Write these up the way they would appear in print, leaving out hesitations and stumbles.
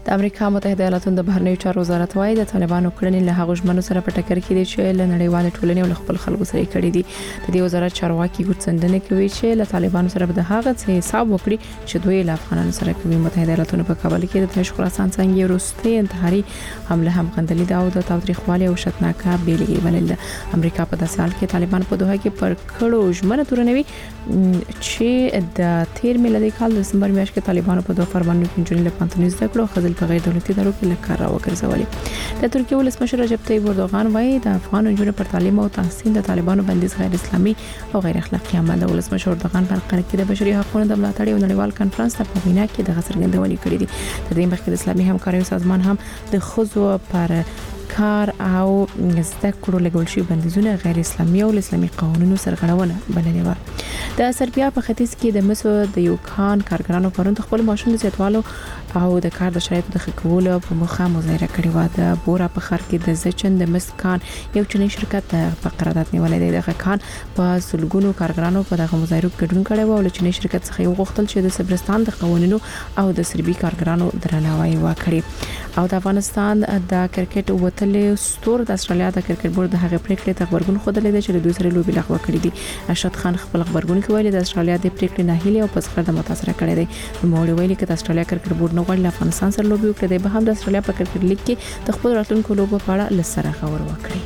د امریکا متحده ایالاتونو د بهرنیو چارو وزارت وايي د طالبانو کړنې له هغو ژمنو سره په ټکر کې دي چې له نړیوال ټولنې او خپل خلکو سره کړي دي. د دې وزارت چارواکي ګوتڅندنه کوي چې له طالبانو سره به د هغه څه حساب وکړي چې دوی له افغانانو سره کوي. متحده ایالاتونو په کابل کې د تش خراسان څنګه وروستي انتحاري حمله هم غندلې ده او د تاریخوالي او شتناکه بیلګې بلل ده. امریکا په داسې حال کې طالبان په دوحه کې پر کړو ژمنه تورنوي چې د 13 میلادي کال د دسمبر میاشتې کې طالبانو په دوه فرمانونو کې جوړې لپاره زده کړو خزل په غیر دولتي ادارو کې لکه راوګرځولې. د ترکیه ولسمشر رجب طیب اردوغان وايي د افغان نجونو پر تعلیم او تحصیل د طالبانو بندیز غیر اسلامي او غیر اخلاقی عمل دی. ولسمشر اردوغان په قره کې د بشري حقوقو د ملاتړ یو نړیوال کانفرنس په وینا کې د څرګندونې کړې دي. تر دې مخکې د اسلامي همکارۍ سازمان هم د خزو پر کار او زده کړو لګول شي بندیزونه غیر اسلامي او اسلامي قانونونو سرغړونه بللې و. د سربیا په ختیځ کې د مسو د یوکان کارګرانو پرون خپل ماشوم د زیاتوالو او د کار د شرایطو د ښه کولو په موخه مظاهره کړې و. د بورا په ښار کې د زچن د مسکان یو چینی شرکت په قرارداد نیولې دی. د کان په سلګونو کارګرانو په دغه مظاهره کې ګډون کړی و او چینی شرکت څخه یو غوښتل چې د صبرستان د قوانینو او د سربي کارګرانو درناوی وکړي. او د افغانستان د کرکټ وتلې ستور د استرالیا د کرکټ بورډ د هغه پریکړې ته خبرګون خوده لیدل چې دوی سره لوبي لغوه کړې دي. ارشد خان خپل خبرګون کې ویلي د استرالیا د پریکړې نه هیله او پسخر د متاثر کړي دي. نو موږ ویلي چې د استرالیا کرکټ بورډ نو غواړي افغانستان سره لوبي وکړي دی. به هم د استرالیا په کرکټ لیګ کې د خپل راتلونکو لوبو په اړه لسره خبر وکړي.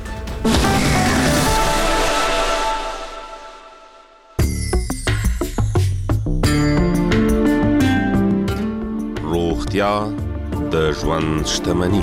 روغتیا د ژوند شتمني.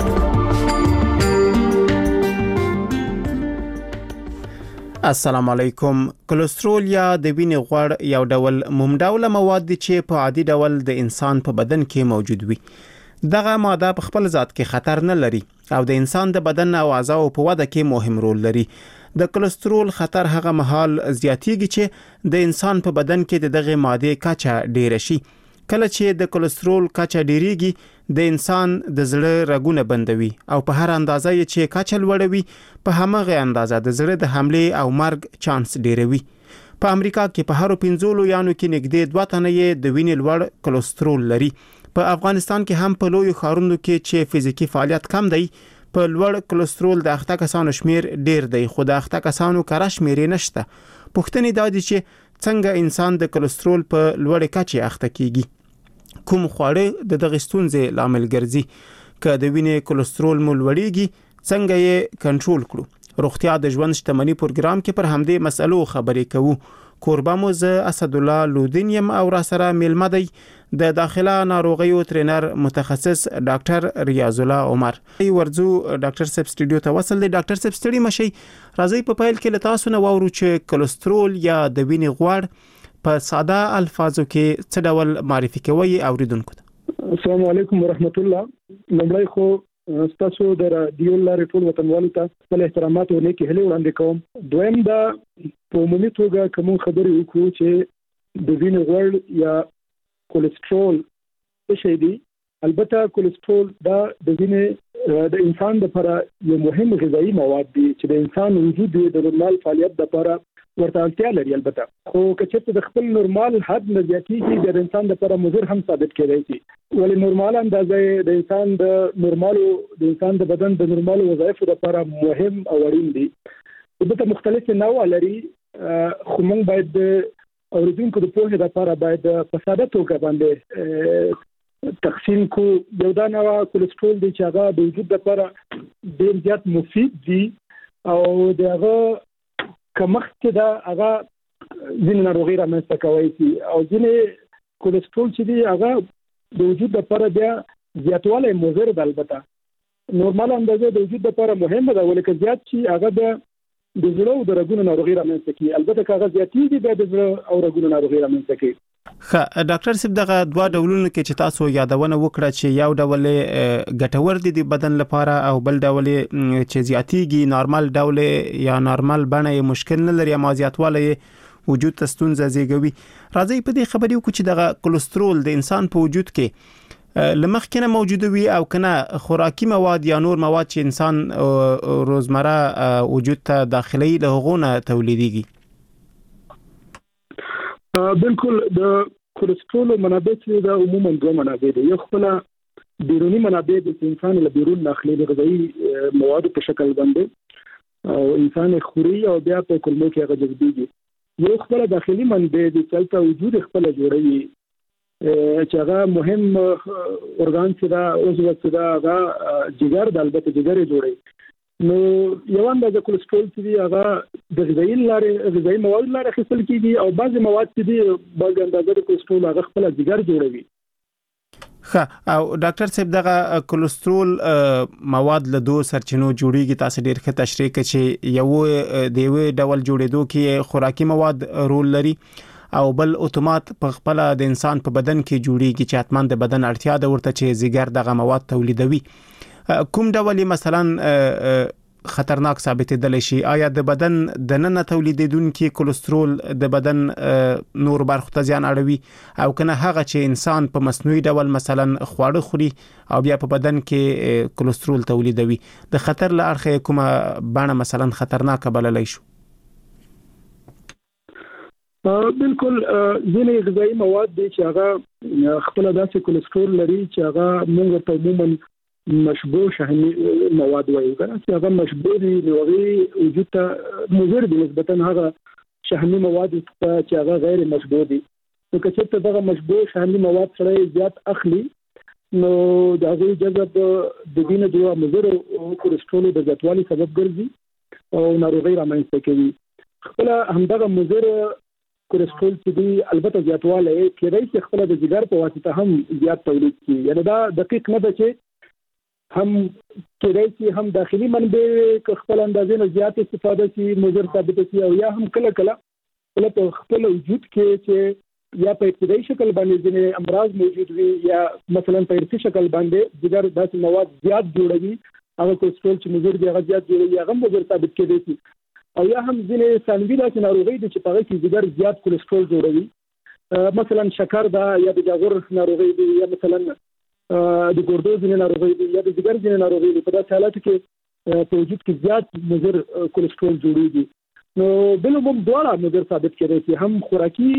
السلام علیکم. کولېسترول یا د وینې غوړ یو ډول مومډوله مواد دي چې په عادي ډول د انسان په بدن کې موجود وي. دغه ماده په خپل ذات کې خطر نه لري او د انسان د بدن او اعضاء په وده کې مهم رول لري. د کولېسترول خطر هغه مهال زیاتېږي چې د انسان په بدن کې دغه ماده کچه ډیره شي. کله چې د کولېسترول کچه ډیریږي د انسان د زړه رګونه بندوي او په هر اندازه چې کچه لوړوي په همغه اندازه د زړه د حمله او مرګ چانس ډیروي. په امریکا کې په هر 15 یانو کې نږدې 2 تنه د وینې لوړ کولېسترول لري. په افغانستان کې هم په لوی ښارونو کې چې فزیکی فعالیت کم دی په لوړ کولېسترول د اخته کسانو شمیر ډیر دی خو د اخته کسانو کار شمیر نشته. پوښتنه دا دي چې څنګه انسان د کولېسترول په لوړ کچه اخته کیږي. کوم خواړه د دغه ستونزې لامل ګرځي؟ که د وینې کولېسترول مو لوړیږي څنګه یې کنټرول کړو؟ روغتیا د ژوند شتمنۍ پروګرام کې پر همدې مسلو خبرې کوو. کوربه مو زه اسد الله لودین یم او را سره میلمه دی د داخله ناروغیو ټرینر متخصص ډاکټر ریاض الله عمر. ورځو ډاکټر صاحب سټوډیو ته وصل دی. ډاکټر صاحب ستړي مشي. راځي په پیل کې له تاسو نه واورو چې کولېسترول یا د وینې غوړ په ساده الفاظو کې څه ډول معرفي کوي اوریدونکو ته؟ السلام علیکم ورحمت الله. لومړی خو تاسو د رادیو لارې ټول وطنوالو ته خپل احترامات او نیکی هیلې وړاندې کوم. دویم دا په عمومي توګه کوم خبرې وکړو چې د وینې غوړ یا کولېسترول څه شی دی. البته کولېسترول دا د وینې د انسان لپاره یو مهم غذایی مواد دی چې د انسان وجود د نورمال فعالیت لپاره ورته اړتیا لري. البته خو کچته د خپل نورمال حد نه زیاتېږي د انسان لپاره مضر هم ثابت کېدای شي. ولې نورمال اندازې د انسان د بدن د نورمالو وظایفو لپاره مهم او اړین دي. البته مختلف نوع لري خو موږ باید اوریدونکو د پوهې لپاره باید په ساده توګه باندې تقسیم کو. یو دا نوع کولېسترول دی چې هغه د وجود لپاره ډېر زیات مفید دي او دغه کمښت کې دا هغه ځینې ناروغي رامنځته کوي شي او ځینې کولېسترول چې دی هغه د وجود لپاره بیا زیاتوالی مضر ده. البته نورمال اندازه د وجود لپاره مهمه ده ولکه زیات شي هغه بیا د زړه او د رګونو ناروغي رامنځته کوي. البته که هغه زیاتېږي بیا د زړه او رګونو ناروغي رامنځته کوي. ډاکټر صاحب دغه دوه ډولونه کې چې تاسو یادونه وکړه چې یو ډول ګټور دي د بدن لپاره او بل ډول چې زیاتېږي نارمل ډول یا نارمل بڼه مشکل نه لري اما زیاتوالی وجود ته ستونزه زیږوي. راځي په دې خبرې وکړو چې دغه کولېسترول د انسان په وجود کې لمخکنه موجود وي او کنه خوراکي مواد یا نور مواد چې انسان روزمره وجود ته داخلي له هغونه تولیديږي. بالکل د کولېسترول منابع چې دا عموما دوه منابع دي. یو خپل بیرونی منابع د انسان له بیرون اخلي د غذایی مواد په شکل باندې او انسان خوري او بیا په کولمو کې هغه جذبېږي. یو خپل داخلي منبع د چلته وجود خپل جوړوي چې هغه مهم ارګان چې دا اوس وخت دا هغه جګر د البته جګر جوړي. نو یو اندازه کولېسترول چې هغه د غذایی مواد لاره خپل کیږي او بعضي مواد چې بعض اندازه د کولېسترول هغه خپل جګر جوړوي. ښه او ډاکټر صاحب دغه کولېسترول مواد له دوه سرچینو جوړیږي. تاسو ډیر ښه تشریح کړئ چې یو د یو ډول جوړېدو کې خوراکي مواد رول لري او بل اتومات په خپل د انسان په بدن کې جوړیږي چې حتمان د بدن اړتیا ده ورته چې زیګر دغه مواد تولیدوي. کوم ډول مثلا خطرناک ثابتېدل شي؟ آیا د بدن د نن تولیدیدونکو کولېسترول د بدن نور برخو ته زیان اړوي او کنه هغه چې انسان په مصنوعي ډول مثلا خواړه خوري او بیا په بدن کې کولېسترول تولیدوي د خطر له اړخه کومه بڼه مثلا خطرناک بللی شو؟ بالکل ځینې غذایی مواد دي چې هغه خپل داسې کولېسترول لري چې هغه موږ ته عموما مشبوع شحنی مواد وایي کنه چې هغه مشبوع دي نوغي وجود ته مضر دي نسبتا هغه شحنی مواد چې هغه غیر مشبوع دي. نو که چېرته دغه مشبوع شحنی مواد سره زیات اخلي نو د هغه جذب د وینې د مضر کولېسترول د زیاتوالي سبب ګرځي او ناروغي رامنځته کوي. خپل همدغه مضر کولېسترول چې دی البته زیاتوالی کېدای شي خپل د جګر په واسطه هم زیات تولید کړي. یعنی دا دقیق نه ده چې هم کېدای شي هم داخلي منبع خپل اندازې نه زیات استفاده شي مضر ثابت شي او یا هم کله کله په خپل وجود کې چې یا په ابتدایي شکل باندې ځینې امراض موجود وي یا مثلا په ارثي شکل باندې جګر داسې مواد زیات جوړوي هغه کولېسترول چې مضر دی هغه زیات جوړوي هغه مضر ثابت کېدای شي او یا هم ځینې ثانوي داسې ناروغي دي چې په هغه کې جګر زیات کولېسترول جوړوي مثلا شکر دا یا د جاغور ناروغي دي یا مثلا د ګردو ځینې ناروغي دي یا د جګر ځینې ناروغي دي. په داسې حالاتو کې په وجود کې زیات مضر کولېسترول جوړېږي. نو بالعموم دواړه مضر ثابت کېدای شي هم خوراکي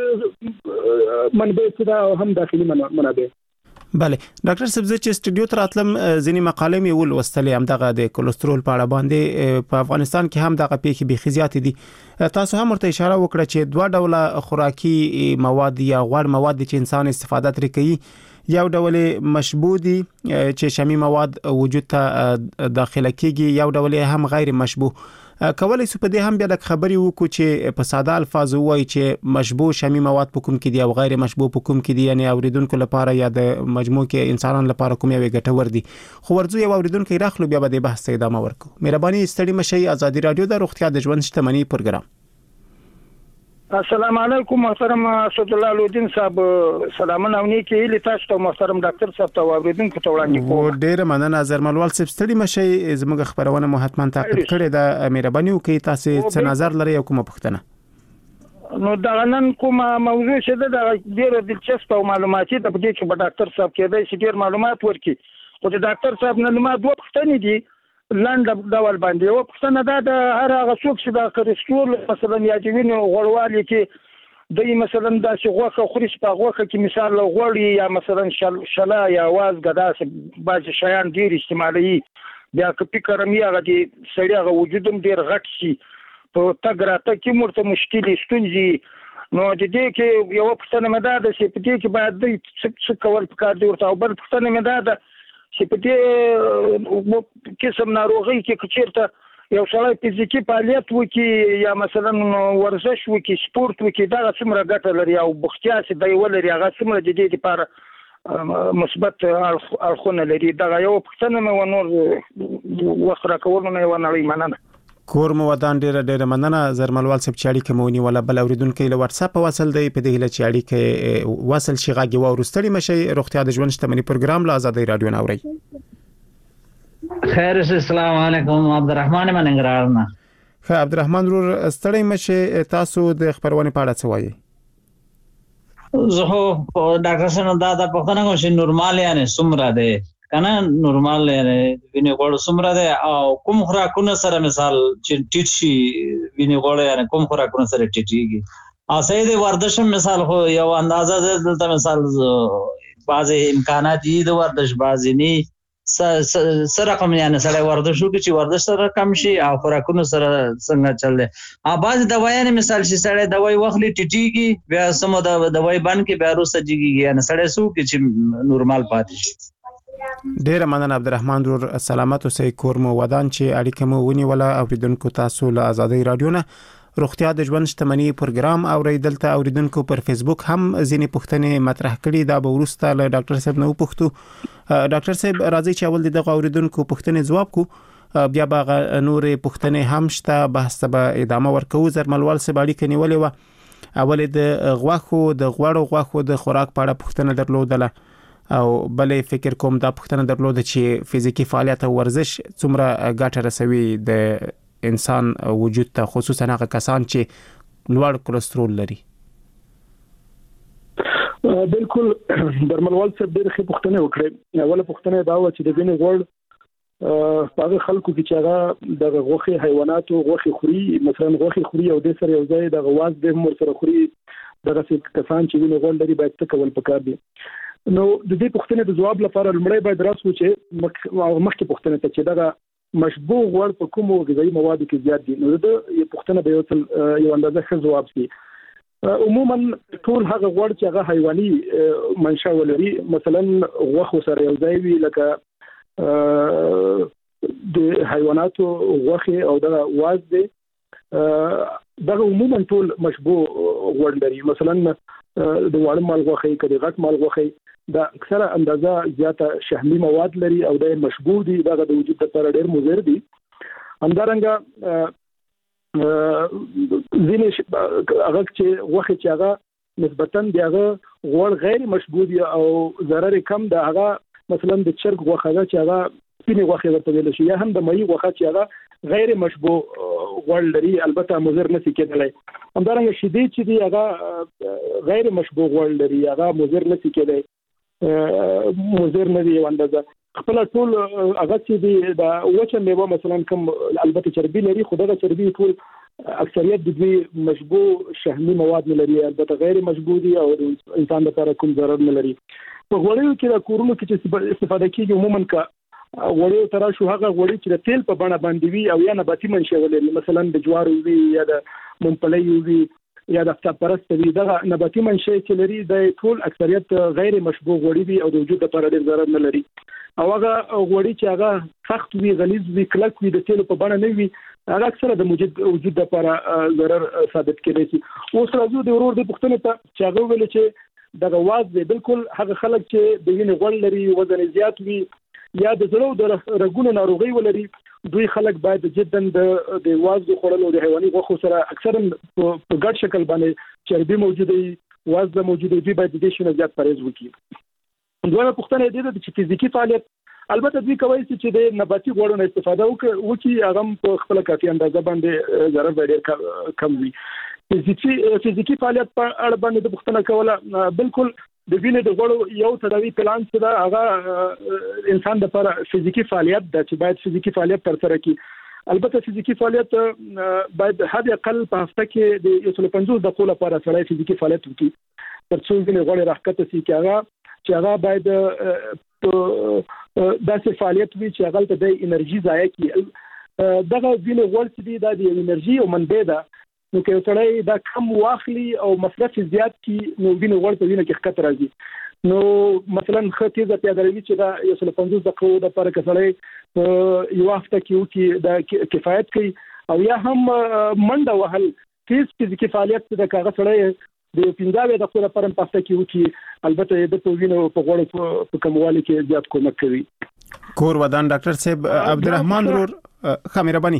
منبع چې دا او هم داخلي منابع. بله ډاکټر صاحب چې سټوډیو ته راتلم ځینې مقالې مې ولوستلې هم دغه د کولېسترول په اړه باندې په افغانستان کې هم دغه پیښې بيخي زیاتې دي. تاسو هم ورته اشاره وکړه چې دوه ډوله خوراکي مواد یا غوړ مواد چې انسان استفاده ترې کوي یو ډول مشبوع دي چې شمی مواد وجود ته داخله کیږي یو ډول هم غیر مشبوع. کولای شو په دې هم بیا د خبري وکړو چې په ساده الفاظ وایي چې مشبوع شمی مواد په کوم کې دي او غیر مشبوع په کوم کې دي یعنی اوریدونکو لپاره یا د مجموع کې انسانانو لپاره کوم یو ګټور دي. خو ورځو یو اوریدونکو راخلو بیا به د بحث ادامه ورکو. مهرباني ستړي مشي ازادي رادیو د روغتیا د ژوند شتمنۍ پروګرام. السلام علیکم محترم اسد الله الدین صاحب سلامونه نیکی لتاست محترم ډاکټر صاحب ته اوریدونکو ته وړاندې کوم. ډیر مننه زرملوال صاحب ستړي مشي زموږ خبرونه مو حتما تعقیب کړئ د مهرباني وکړئ تاسو څه نظر لرئ او کومه پوښتنه؟ نو دا نن کومه موضوع چې دا ډیر دلچسپ او معلوماتي ده په دې چې ډاکټر صاحب کېدای شي ډیر معلومات ورکړي. خو د ډاکټر صاحب نه ما دوه پوښتنې دي لاند ډول باندې. او پښتنه دا د هر هغه څوک چې د کولېسترول مثلا یا د وینې غوړوالي کې د مثلا داسې غوښه خوري په غوښه کې مثال غوړي یا مثلا شلا یا وازګه داسې بعضې شیان ډېر استعمالوي بیا که فکر مې هغه د سړي هغه وجود هم ډېر غټ شي په تګ راتګ کې ورته مشکلې ستونزې. نو د دې کې یوه پوښتنه مې دا ده چې په دې کې باید دوی څه کول پکار دي ورته. او بل پوښتنه مې دا ده چې په دې قسم ناروغي کې که چېرته یو سړی فزیکي فعالیت وکړي یا مثلا ورزش وکړي سپورت وکړي دغه څومره ګټه لري او بوختیا چې دی ولري هغه څومره د دې لپاره مثبت اړخونه لري. دغه یوه پوښتنه مې ونور وخت راکولو نه یوه نړۍ مننه. کور مو ودان ډیره مننه زرملوال صاحب چې اړیکه مو ونیوله. بل اوریدونکو له واتس اپ وصل دی په دې هله چې اړیکه وصل شي غاګي ورستړي مشي روغتیا د ژوند شتمنۍ پروګرام له آزادۍ رادیو ناوري. خیر السلام علیکم عبدالرحمن مننګرارنا. خیر عبدالرحمن ور ستړي مشي تاسو د خبرونه په اړه څه وایي؟ زه ډاکټر سره دا پوښتنه کوم چې نورمال یعنی څومره ده کنه نورمال وینې غوړ څومره ده او کوم خوراکونه سره مثال چې ټیټ شي وینې غوړ یعنی کوم خوراکونه سره ټیټيږي او صحیح د ورزش مثال خو یو اندازه ده دلته مثال بعض امکانات دي د ورزش بعض نه سره کوم یعنی سره ورزش وکړي چې ورزش سره کم شي او خوراکونو سره څنګه چل دي. بعض دوايانې مثال شي سره دوايي واخلي ټټيږي بیا سمو د دوايي باندې کې بیا روسه جيږي یعنی سره سو کې چې نورمال پاتې شي. ډیر مننه عبدالرحمن رور سلامت اوسئ کور مو ودان چې اړیکه مو ونیوله اوریدونکو تاسو له آزادۍ رادیو نه روغتیا د ژوند شتمنۍ پروګرام اوریدلته اوریدونکو پر فیسبوک هم ځینې پوښتنې مطرح کړي دا به ورسته له ډاکټر صاحب نو پوښتو. ډاکټر صاحب راځي چې اول دغه اوریدونکو پوښتنې جواب کو بیا به نورې پوښتنې هم شته بحث به ادامه ورکو. زرملوال صاحب اړیکه نیولې و اول د غوړو غوښو د خوراک په اړه پوښتنه درلودله او بلې فکر کوم دا پوښتنه درلوده چې فزیکی فعالیت او ورزش څومره ګټه رسوي د انسان وجود ته خصوصا هغه کسان چې لوړ کولېسترول لري. بالکل درملوال صاحب ډېر ښه پوښتنه وکړه. اوله پوښتنه دا و چې د وینې غوړ هغه خلکو کې چې هغه د غوښې حیواناتو غوښې خوري مثلا غوښې خوري او د سره یو ځای د غواز د مر سره خوري دغه کسان چې وینې غوړ لري باید څه کول پکار دي. نو د دې پوښتنې د جواب لپاره لمړی باید راسو چې مخکې پوښتنه ته چې دغه مشبوع غوړ په کومو غذایی موادو کې زیات دي نو د پوښتنه به یو اندازه ښه جواب شي. عموما ټول هغه غوړ چې هغه حیواني منشأ ولري مثلا غوښه سره یو ځای وي لکه د حیواناتو غوښه او د واز دي دغه عموما ټول مشبوع غوړ لري. مثلا د وړ مال غوښه کړي غټ مال غوښه دا اکثره اندازه زیاته شحمي مواد لري او د مشبوع دي دغه د وجود لپاره ډېر مضر دي. همدارنګه ځینې هغه چې غوښه چې هغه نسبتاً دغه غوړ غیر مشبوع دي او ضرر کم ده هغه مثلا د چرګ غوښه چې هغه سپینې غوښه ورته ویل شي یا هم د مېوې غوښه چې هغه غیر مشبوع غوړ لري البته مضر نشي کېدلی. همدارنګه شیدې چې دي هغه غیر مشبوع غوړ لري هغه مضر نشي کېدلی مضر نه دی اندازه خپل ټول هغه چې دی د وچه میوه مثلا کوم البته چربي لري خو دغه چربي ټول اکثریت د دوی مشبوع شحمي مواد نه لري البته غیر مشبوع دي او انسان لپاره کوم ضرر نه لري. په غوړیو کې د کورونو کې چې استفاده کیږي عموما کا غوړیو تر شو هغه غوړی چې د تیل په بڼه باندې وي او یا نباتي منشأ ولري مثلا د جوارو وي یا د مونګفلي وي یا د فتپرست وي دغه نباتي منشأ چې لري د ټول اکثریت غیر مشبوع غوړي دي او د وجود لپاره ډېر ضرر نه لري. او هغه غوړي چې هغه سخت وي غلیظ وي کلک وي د تیلو په بڼه نه وي هغه اکثره د وجود لپاره ضرر ثابت کېدای شي. اوس راځو د ورور د پوښتنې ته چې هغه ویل چې دغه واز دی بالکل هغه خلک چې د وینې غوړ لري وزن زیات وي یا د زړه او د رګونو ناروغي ولري دوی خلک باید جدا د واز خوړل او د حیواني غوښو سره اکثرا په ګډ شکل باندې چربي موجوده واز موجوده دی باید د دې شنو زیات پرهیز وکړي. دویمه پوښتنه دې ده چې فزیکی فعالیت البته دوی کوي چې د نباتي غوړو نه استفاده وکړي هغه په خپل کافي اندازه باندې ضرر ډېر کم وي. فزیکی فعالیت په اړه باندې پوښتنه کوله بالکل د وینې د غوړو یو تداوی پلان څه ده هغه انسان لپاره فزیکی فعالیت د چې باید فزیکی فعالیت تر سره کړي. البته فزیکی فعالیت باید حد اقل په هفته کې د 150 دقیقو لپاره سره فزیکی فعالیت وکړي تر څو وینې غوړ راکته سي چې هغه باید داسې فعالیت وي چې هغه ته د انرژي ضایع کړي. دغه وینې غوړ چې دی د انرژي او منبع ده نو که سړی دا کم واخلي او مصرف زیات کی نو وینې غوړ په وینه کې ښکته راځي نو مثلا خطیزه پیاده روي چې دا 150 دقیقو د پر کسړی یو هفته کې وکي د کفایت کوي او یا هم منډه وهل تیز فزیکی فعالیت د کاغه سړی د 15 دقیقو لپاره په هفته کې وکي البته د وینې په غوړ په کموالي کې زیات کومک کوي. کور ودان ډاکټر صاحب عبدالرحمن رور خمیربانی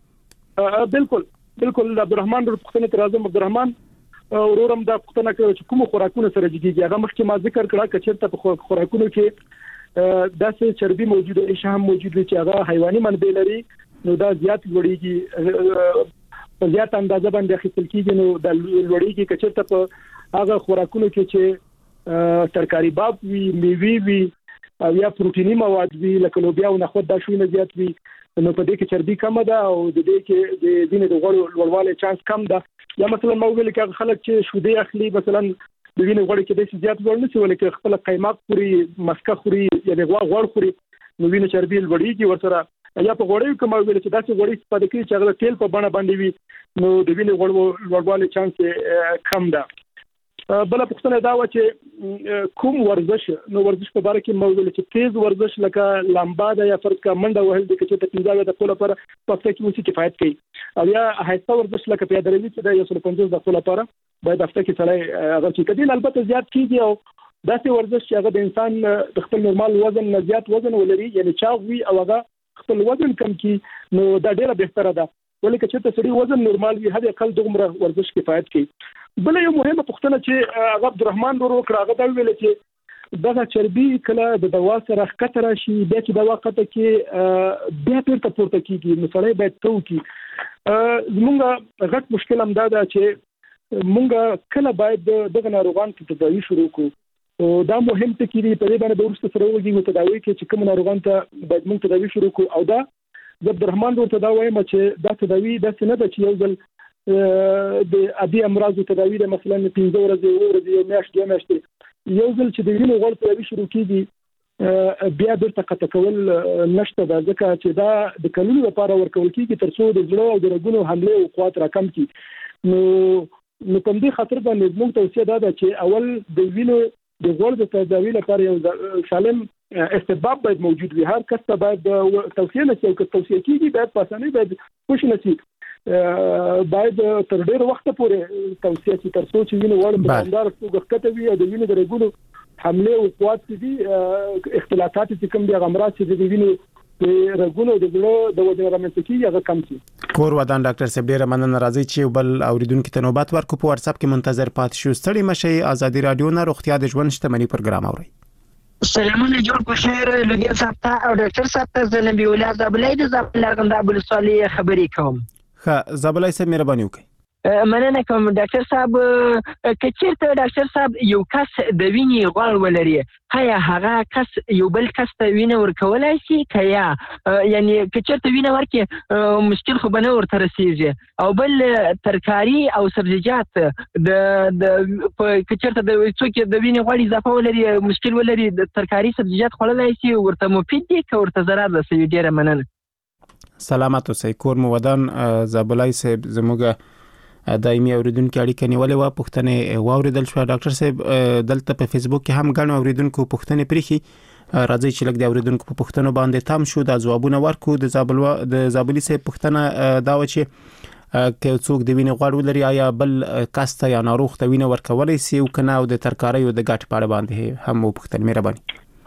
بالکل عبدالرحمن رور پوښتنه تر اعظم عبدالرحمن ورورم دا پوښتنه کوي چې کوم خوراکونه سره جګیږي هغه مخکې ما ذکر کړه چې چیرته په خوراکونو کې داسې چربي موجوده او شهم موجوده چې هغه حیواني منبع لري نو دا زیات لوړیږي په زیات اندازه باندې اخیستل کیږي نو د لوړیږي چې چیرته په هغه خوراکونو کې چې ترکاری باب وي میوه وي او یا پروتینی مواد وي لکه لوبیا او نخود دا شوی نه زیات وي نو په دې کې چربي کم ده او د دې کې د وینې د غوړ لوړوالی چانس کم ده. یا مثلا ما ویل چې خلک چې شودې اخلي مثلا د وینې غوړ کې د زیات غوړ نه شي ولکه خپل قیماق خوري مسکه خوري یعنی غوړ خوري نو وینې چربي لوړیږي ورسره یا په غوړیو کې ما ویل چې داسې غوړي استفاده کوي چې هغه تیل په بڼه باندې وي نو د وینې غوړوالي چانس کم ده. بل پوښتنه دا و چې کوم ورزش نو ورزش په اړه کې مو ویل چې تیز ورزش لکه لامبا ده یا فرض کا منډه وهل د چې ته 15 دقیقې لپاره په هفته کې وسی کفایت کوي او یا هیڅ ورزش لکه پیاده روي چې د 150 دقیقې لپاره باید هفته کې سړی هغه چې کدي البته زیات کیږي او داسې ورزش چې هغه د انسان د خپل نورمال وزن نه زیات وزن ولري یعنی چاغ وي او هغه خپل وزن کم کی نو دا ډیره بهتره ده ولکه چې ته سړي وزن نورمال وي هغه اقل دغمره ورزش کفایت کوي. بل یو مهمه پوښتنه چې عبدالرحمن ورو کړه هغه دا ویل چې دغه چربي کله د دوا سره ښکته راشي بیا چې دوا قطه کې بیا پورته کیږي نو سړی باید تو کی زمونږ غټ مشکل هم دا ده چې مونږ کله باید دغه ناروغان ته تداوی شروع کړو او دا مهم ټکی دی په دې باندې د ورسته سره وږي تداوی کې چې کوم ناروغان ته باید مونږ تداوی شروع کړو او دا عبدالرحمن ورته دا وایم چې دا تداوی د څه نه د یو ځل د ابي امراض تداوی د مثلا 15 ورځې یو میاشت یو ځل چې د وینې غوړ تداوی شروع کیږي بیا درته قطع کول نشته دا ځکه چې دا د کلونو لپاره ورکول کیږي ترڅو د زړه او د رګونو حمله او قوت راکم کی نو په دې خاطر باندې موږ توصیه ده چې اول د وینې د غوړ د تداوی لپاره یو سالم استباب باید موجود وي هر کس ته باید توصیه نشي او که توصیه کیږي باید په اسانۍ باید خوش نشي باید تر ډیر وخت پورې توصیه چې تر څو چې وینې وړ په اندار څو غکته وي او د وینې د رګونو حمله او قوت دي اختلافات چې کوم دي امراض چې د وینې د رګونو د زړه د وزن رامنځته کیږي هغه کم شي. کور ودان ډاکټر صاحب ډیر مننه راځي چې بل اوریدونکو ته نوبت ورکو په واتس اپ کې منتظر پات شو ستړي مشي ازادي رادیو نه روغتیا د ژوند شتمنۍ پروګرام اوري. سلامونه جوړ کو شهر لګي صاحب او ډاکټر صاحب ته زنبي ولاد ابلای د زبلغند ابو صالح خبرې کوم. ښه زبلای صاحب مهرباني وکړئ. مننه کوم ډاکټر صاحب کچیرته ډاکټر صاحب یو کس د وینې غوړ ولري هيا هغه کس یو بل کس ته وینې ورکولای شي کیا یعنی کچیرته وینې ورکه مشکل خو بنه ورته رسیږي او بل ترکاری او سبزیجات د کچیرته د څوک د وینې غوړ اضافه ولري مشکل ولري د ترکاری سبزیجات خورلای شي ورته مفید دي که ورته ضرر رسوي. ډیره مننه. سلامات اوسئ. کور مو ودان زبلای صاحب زموږه دایمي اوریدونکو اړیکه نیولې و پښتنې واوریدل شو. ډاکټر صاحب دلته په فیسبوک کې هم غنو اوریدونکو پښتنې پریخي راځي چې لګ د اوریدونکو په پښتنو باندې تام شو د ځوابونه ورکو. د زابلی صاحب پښتنه دا و چې که څوک د وینې غوړ ولري آیا بل کاسته یا ناروغ ته وینې ورکولای شي او کنه او د ترکارۍ او د ګټ پاړه باندې هم پښتنې مهرباني.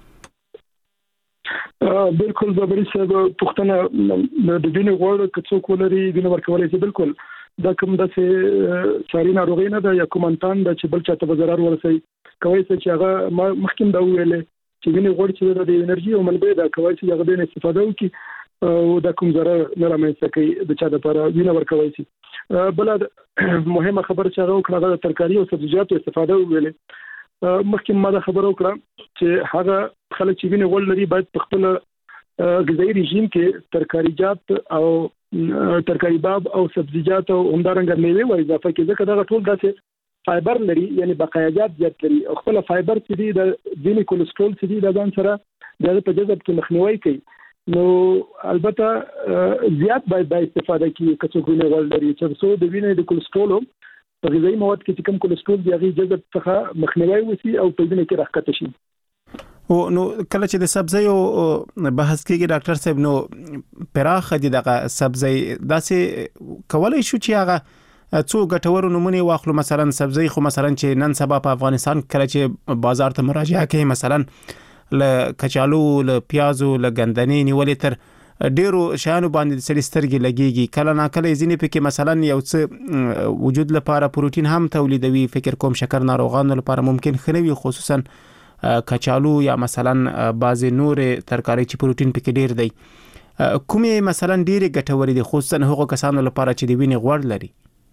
بالکل زابلی صاحب پښتنه د وینې غوړ که څوک ولري وینې ورکولای شي بالکل دا کوم د ساري ناروغي نه ده یا کومنتان د چې بل چاته به ضرر ورسي کوي چې هغه مخکې دا ویل چې وینې غوړ چې د انرژي او منبع دا کوي چې هغه د استفاده وکړي او دا کوم ضرر نه رامنځته کوي د چا لپاره وینې ورکوي شي. بل مهمه خبره چې هغه وکړه د ترکاری او سبزیجاتو استفاده ویل مخکې ما دا خبره وکړه چې هغه خلک چې وینې غوړ لري باید په خپل غذایی رژیم کې ترکاریجات او ترکاری باب او سبزیجات او همدارنګه میوه ور اضافه کې ځکه دا ټول داسې فایبر لري یعنی بقایاجات زیات لري او خپل فایبر چې دی د وینې کولېسترول چې دی د ځان سره د په جذب کې مخنیوي کوي. نو البته زیات باید استفاده کوي که څوک وینې غوړ لري چې څو د وینې د کولېسترول په غذایی مواد کې کوم کولېسترول دی هغه جذب څخه مخنیوي وسی او په وینې کې راښکته شي. او نو کله چې د سبزیو بحث کېږي ډاکټر صاحب نو پراخ دي دغه سبزی داسې کولای شو چې هغه څو ګټور نمونه واخلو مثلا سبزی خو مثلا چې نن سبا په افغانستان کله چې بازار ته مراجعه کوي مثلا ل کچالو ل پیازو ل ګندنې نیولې تر ډیرو شیانو باندې سړي سترګې لګيږي کله نا کله ځینې پکې مثلا یو څه وجود لپاره پروتین هم تولیدوي فکر کوم شکر ناروغانو لپاره ممکن خنوي خصوصا کچالو یا مثلا بعضی نور ترکاری چې پروتین پکې ډیر دی کومې مثلا ډیره ګټورې دي خصوصا هغو کسانو لپاره چې د وینې غوړ لري.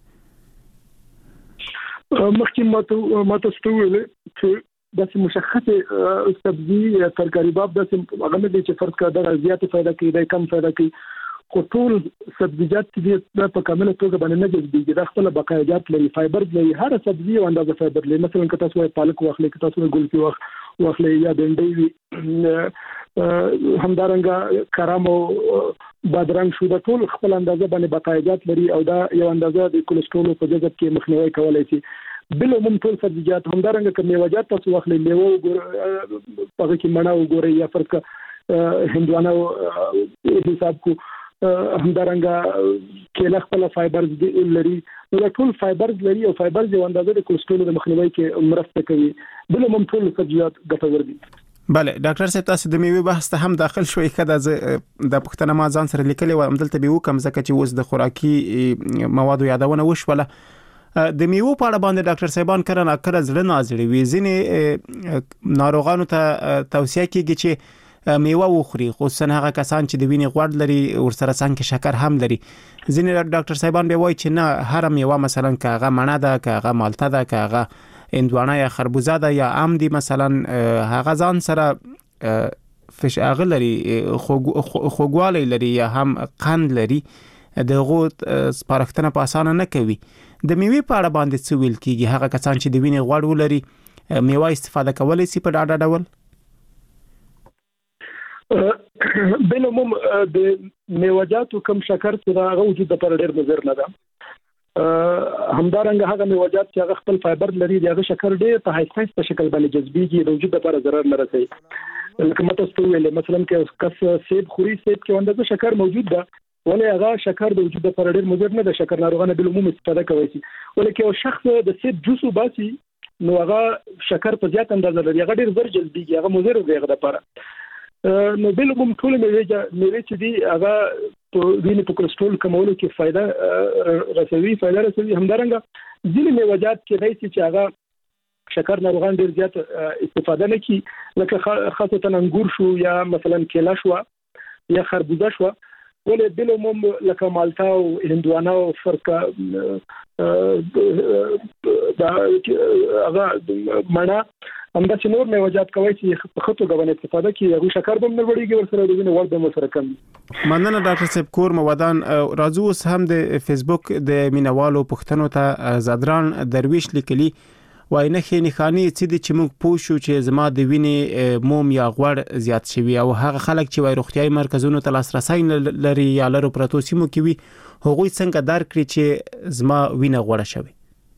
مخکې ماته ستویل چې داسې مشخصه سبزی یا ترکاری باب داسې هغه نه دي چې فرض کړه د زیات فائدہ کوي د کم فائدہ کوي خو ټول سبزیجات چې په کامله توګه باندې نه جذبېږي دا خپل بقایاجات لري فایبر لري هر سبزی او اندازه فایبر لري مثلا که تاسو پالک واخلئ که تاسو ګلپي واخلئ یا بنډۍ وي همدارنګه کرم او بادرنګ شو د ټول خپل اندازه باندې بقایاجات لري او دا یو اندازه د کولیسټرول په جذب کې مخنیوي کولای شي بل عموم ټول سبزیجات همدارنګه کوم میوه‌جات تاسو واخلئ میوه په کې مڼه وګورئ یا فرق هندوانه حساب کو همدارنګه کېله خپل فایبر لري نو ټول فایبر لري او فایبر یو اندازه د کولیسټرول د مخنیوي کې مرسته کوي بل عموم ټول سبزیجات ګټور دي بله ډاکټر صاحب تاسو د میوې بحث ته هم داخل شوي کده د پښتنه ما ځان سره لیکلي و عمدلته به وکم ځکه چې اوس د خوراکي موادو یادونه وشوله د میوه په اړه باندې ډاکټر صاحبان کړه ناکره زړه نازړي وي ځینې ناروغانو ته توصیه کیږي چې میوه وخوري خصوصا هغه کسان چې د وینې غوړ لري او سره څنګه شکر هم لري ځینې ډاکټر صاحبان به وایي چې نه هر میوه مثلا کاغه مڼه ده کاغه مالټه ده کاغه اندوانه یا خربوزه ده یا ام دي مثلا هغه ځان سره فش اغلري خوګوالي لري یا هم قند لري دغه سپارښتنه په اسانه نه کوي د میوې په اړه باندې څه ویل کیږي هغه کسان چې د وینې غوړ ولري میوه استفاده کولای شي په ډاډه ډول بل عموم د میوه‌جاتو کم شکر چې هغه وجود لپاره ډېر مضر نه ده همدارنګه هغه میوه‌جات چې هغه خپل فایبر لري دغه شکر ډېر په هایسایز په شکل باندې جذبېږي د وجود لپاره ضرر نه رسوي لکه متاسو ویل مثلا کې کس سیب خوري سیب کې اندازه شکر موجود ده ولې هغه شکر د وجود لپاره ډېر مضر نه ده شکر ناروغانه بل عموم استفاده کوي ولې کې یو شخص د سیب جوس وباسي نو هغه شکر په زیات اندازه لري هغه ډېر زر جذبېږي هغه مضر دی هغه لپاره نو بل عموم ټول میوه چې دي هغه په وینې په کولیسټرول کمولو کې فائدہ رسوي همدارنګه ځینې میوه‌جات کې دای چې هغه شکر ناروغان ډېر زیات استفاده نه کوي لکه خاصه انګور شو یا مثلا کیله شو یا خربوزه شو ولې بل عموم لکه مالټا او هندوانه او فرق دا هغه مڼه همدا چې نور میوه‌جات کوي چې په خطو غوښنه استفاده کوي هغه شکر به نه وړيږي ورسره د وینې غوړ به سره کم مننه ډاکټر صاحب کور موادان راځو اوس هم د فیسبوک د مینوالو پښتنو ته زادران درویش لیکلي وای نه خني چې د چموک پوښو چې زما د وینې موم یا غوړ زیات شوی او هغه خلک چې وای روغتيایي مرکزونو ته لاسرسي لري یا لرو پروتو سیمو کې وي هغوی څنګه درک کړي چې زما وینه غوړه شوی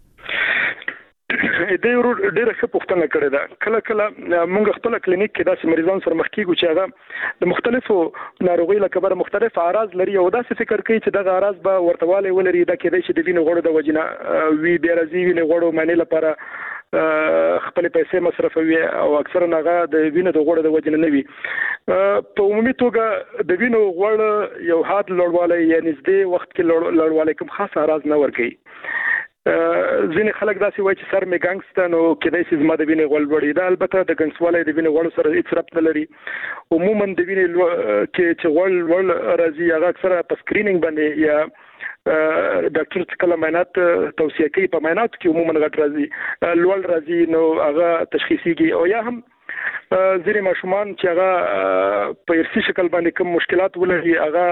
د ډېر ښه پوښتنه کړې ده کله موږ خپل کلینیک کې داسې مریضان سره مخ کیږو چې هغه د مختلفو ناروغیو لپاره مختلف اعراض لري او داسې فکر کوي چې دغه اعراض به ورتواله ولري دا کېدای شي د وینې غوړو د وجنه وی بیا راځي وینې غوړو معنی لپاره خپل پیسې مصرفوي او اکثره هغه د وینې د غوړو د وجنه نه وي په عمومي توګه د وینې غوړ یو حد لوړوالی یا نږدې وخت کې لوړوالی کوم خاص اعراض نه ورکوي ځینې خلک داسې وایي چې سر مې ګنګسته نو کېدای شي زما د وینې غوړ لوړ دا البته د ګنګسوالي د وینې غوړ سره هیڅ ربط نه لري عموما د وینې کې چې غوړ راځي هغه اکثره په سکرینینګ باندې یا ډاکټر څخه کله معاینات توصیه کوي په معاینات کې عموما غټ راځي لوړ راځي نو هغه تشخیصيږي او یا هم ځینې ماشومان چې هغه په ارثي شکل باندې کوم مشکلات ولري هغه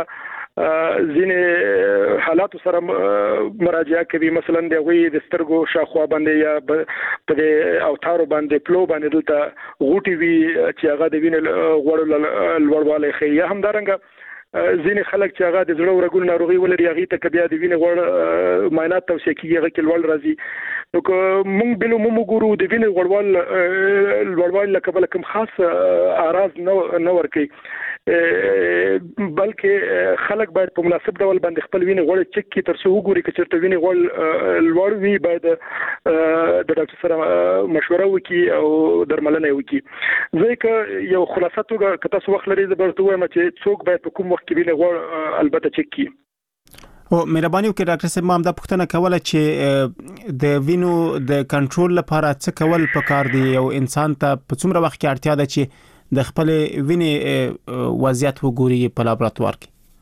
ځینې حالات سره مراجعه کوي مثلا د غوي د سترګو شاخوا باندې یا په اوتارو باندې پلو باندې دلته غوټي وي چې هغه د وینې غوړ لوړوالی ښيي یا همدارنګه ځینې خلک چې هغه د زړه ورګو ناروغي ولري هغه ته بیا د وینې غوړ معاینات توصیه کیږي هغه کې لوړ راځي نو موږ بل عموم ګورو د وینې لوړوالي لکه بل کوم خاص اعراض نه ورکي بلکې خلک باید په مناسب ډول باندې خپل وینې غوړ چک کی تر څو وګوري چې چیرته وینې غوړ لوړ وي باید د ډاکټر سره مشوره وکړي او درملنه وکړي ځکه یو خلاصه توګه که تاسو وخت لري زه به وایم چې څوک باید په کوم وخت کې وینې غوړ البته چک کی او مهرباني وکړئ ډاکټر صاحب ما هم دا پوښتنه کوله چې د وینو د کنټرول لپاره څه کول پکار دي او انسان ته په څومره وخت کې اړتیا ده چې د خپل وینې وضعیت وګوري په لابراتوار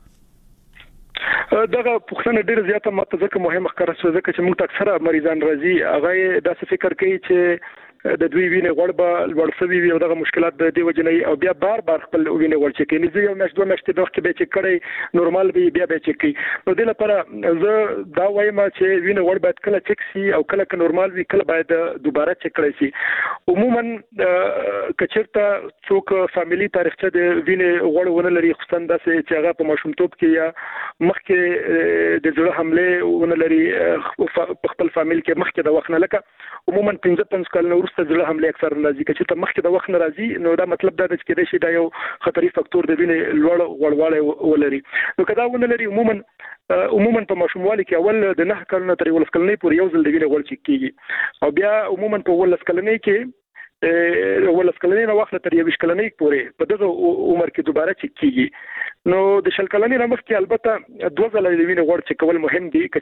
کې دغه پوښتنه ډیره زیاته ماته ځکه مهمه ښکاره شوه ځکه چې موږ اکثره مریضان راځي هغه داسې فکر کوي چې د دوی وینې غوړ به لوړ شوی وي او دغه مشکلات به دی وجنې او بیا بار خپل وینې غوړ چک کړي. یو میاشت 2 میاشتې وخت به چک کړي نورمال به بیا به چک کړي. نو د لپاره زه دا وایم چې وینې غوړ باید کله چک شي او کله نورمال وي کله باید دوباره چک کړي شي. عموما کچرته څوک فاميلي تاریخچه د وینې غوړ ونه لري خصوصا د چې هغه په ماشومتوب کې یا مخکې د زړه حمله ونه لري په خپل فاميلي کې مخکې د وخت نه لکه عموما 15 کال وروسته زړه حمله اکثر راځي چې ته مخکې د وخت نه راځي نو دا مطلب دا دی چې دا یو خطري فاکتور د وینې لوړ غوړوالی ولري. نو کدا ونه لري عموما په ماشوموالي کې اول د 9 کلونو تر 11 کلنۍ پورې یو ځل د وینې غوړ چک کیږي او بیا عموما په 11 کلنۍ کې ولسکلنۍ نو وخت تر 20 کلنۍ پورې په دغه عمر کې دوباره چک کیږي. نو د شل کلنۍ نه مخکې البته 2 ځله د وینې غوړ چک کول مهم دي.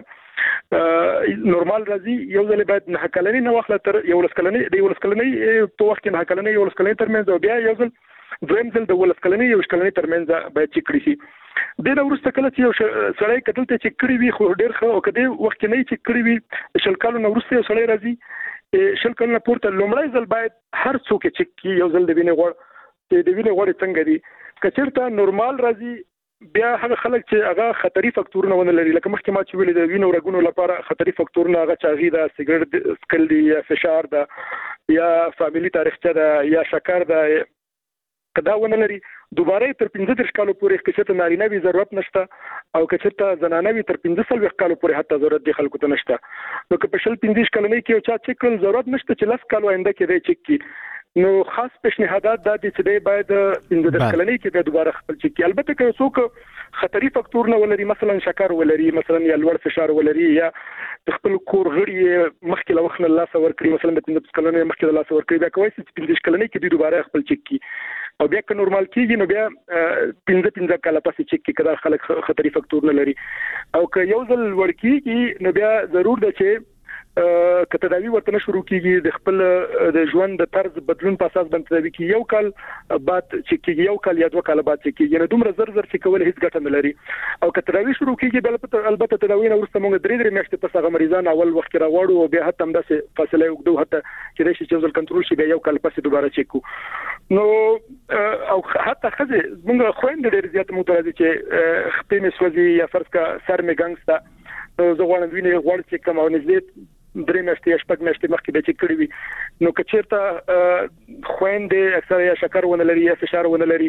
کچرته نورمال راځي یو ځل باید 9 کلنۍ نه وخت تر 11 کلنۍ د 11 کلنۍ په وخت کې 9 کلنۍ 11 کلنۍ ترمنځ او بیا یو ځل دویم ځل د 11 کلنۍ 11 کلنۍ ترمنځ باید چک کړي شي. د نو ورسته کله چې سړی کتل ته چک کړي وي خو ډیر ښه او کله وخت نه چک کړي وي شل کلونو ورسته سړی راځي شل کلونو پورته لومړی ځل باید هر څوک چک کړي یو ځل د وینې غوړ څنګه دي. کچرته نورمال راځي بیا هغه خلک چې هغه خطري فاکتورونه ونه لري لکه مخکې ما چې ویل د وینې رګونو لپاره خطري فاکتورونه هغه چاغي ده سیګریټ سکل دي یا فشار ده یا فاميلي تاریخچه ده یا شکر ده کدا ونه لري دوباره تر 15 کالو پورې کچته نارینه وی ضرورت نشته او کچته زنانه وی تر 15 کالو پورې حتی ضرورت دی خلکو ته نشته. نو که په شل 15 کلنۍ کې چا چک کول ضرورت نشته چې 10 کالو آینده کې دی چک کی. نو خاص پیشنهادات د دې چې دی باید 15 کلنۍ کې دوباره خپل چک کی. البته که څوک خطري فاکتور نه ولري مثلا شکر ولري مثلا یا لوړ فشار ولري یا خپل کور غړي مخکې له وخت نه لاس ورکړي مثلا د 15 کلنۍ مخکې له لاس ورکړي بیا کوي چې 15 کلنۍ کې دوباره خپل چک کی او بیا که نورمال کیږي نو بیا 15 کاله پسې چک کی کړه خلک خطري فاکتور نه لري او که یو ځل ورکیږي نو بیا ضرور ده چې که تداوی ورته شروع کیږي د خپل د ژوند د طرز بدلون په اساس باندې تداوی کی یو کال بعد چې کیږي یو کال یا 2 کال بعد چې کیږي نو دومره زر چې کول هیڅ ګټه نه لري. او که تداوی شروع کیږي البته تداوی نه ورسته موږ 3 میاشتې پس هغه مریضان اول وخت راوړو او بیا حتی هم داسې فاصله وګدو حتی چې د شي ځل کنټرول شي بیا یو کال پس دوباره چک کو. نو او حتی خزه موږ خويند ډېر زیات مترادي چې خپې مسوځي یا فرض کا سر می ګنګستا زه غواړم وینې غوړ چې کوم او نږدې 3 میاشتې یا 4 میاشتې مخکې به چک کړی وي نو که چیرته خويندې اکثر یا شکر ونه لري یا فشار ونه لري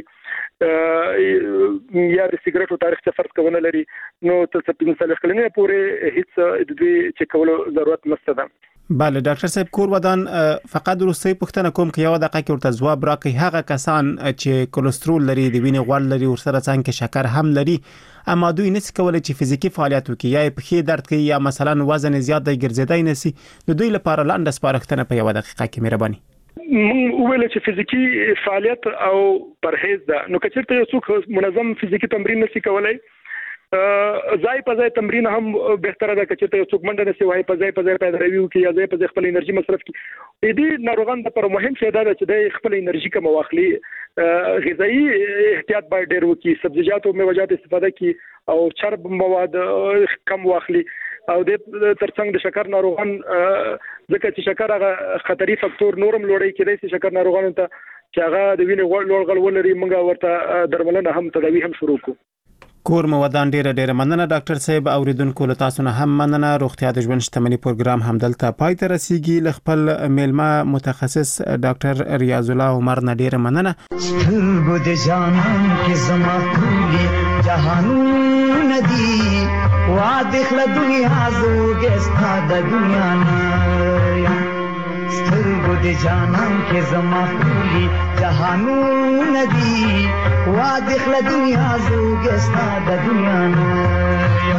یا د سیګریټو تاریخ څخه فرض کوونه لري نو تر 15 کلنۍ پورې هیڅ د دې چک کولو ضرورت نشته ده. بله ډاکټر صاحب کور ودان فقط روسي پښتنه کوم کې یو دقیقه کې ورته جواب راکړي هغه کسان چې کولېسترول لري د وینې غوړ لري ورسره څنګه شکر هم لري اما دوی نس کولای چې فزیکی فعالیت وکړي یا په خې درد کوي یا مثلا وزن زیات دی ګرځیدای نسی نو دوی لپاره لاندې سپارښتنه په یو دقیقه کې مهرباني ویل چې فزیکی فعالیت او پرهیز ده. نو کچرته یو څوک منظم فزیکی تمرین نسی کولای ځای په ځای تمرین هم بهتره ده کچته یو څوک منډه نسی وای په ځای پیداوي وکي یا ځای په ځای خپل انرژي مصرف کړي. دې ناروغان لپاره مهم څه ده چې د خپل انرژي کوم واخلي غذایی احتیاط باید ډېر وکي سبزیجات او میوه‌جات استفاده کړي او چرب مواد کم واخلي او د ترڅنګ د شکر ناروغان ځکه چې شکر هغه خطري فاکتور نورم لوړی کېدای شي شکر ناروغانو ته چې هغه د وینې لوړ غل ولري موږ ورته درملنه هم تداوی هم شروع کوو. کور مو ودان ډیره مننه ډاکټر صاحب اوریدونکو له تاسو نه هم مننه. روغتیا د ژوند شتمنۍ پروګرام هم دلته پای ته رسیدي. ل خپل میلمه متخصص ډاکټر ریاض الله عمر نه ډیره مننه. سترګو د جانان کې زما ټولې جهانونه دي وا دخله دنیا زوګه ستاد دنیا نه سترګو د جانان کې زما ټولې جهانونه دي وا دخله دنیا زوګه ستاد دنیا نه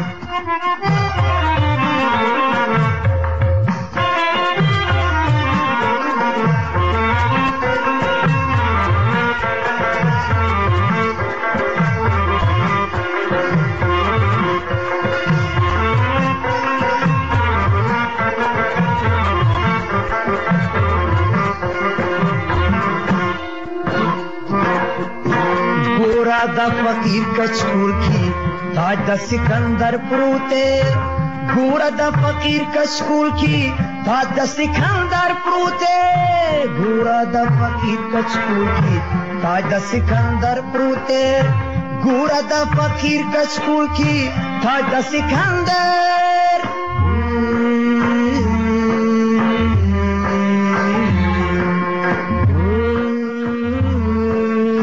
دا فقیر کچکور کی تاج دا سکندر پروتے ګوره د فقیر کچکول کی تاج د سکندر پروته ګوره د فقیر کچکول کی تاج د سکندر پروته ګوره د فقیر کچکول کی تاج د سکندر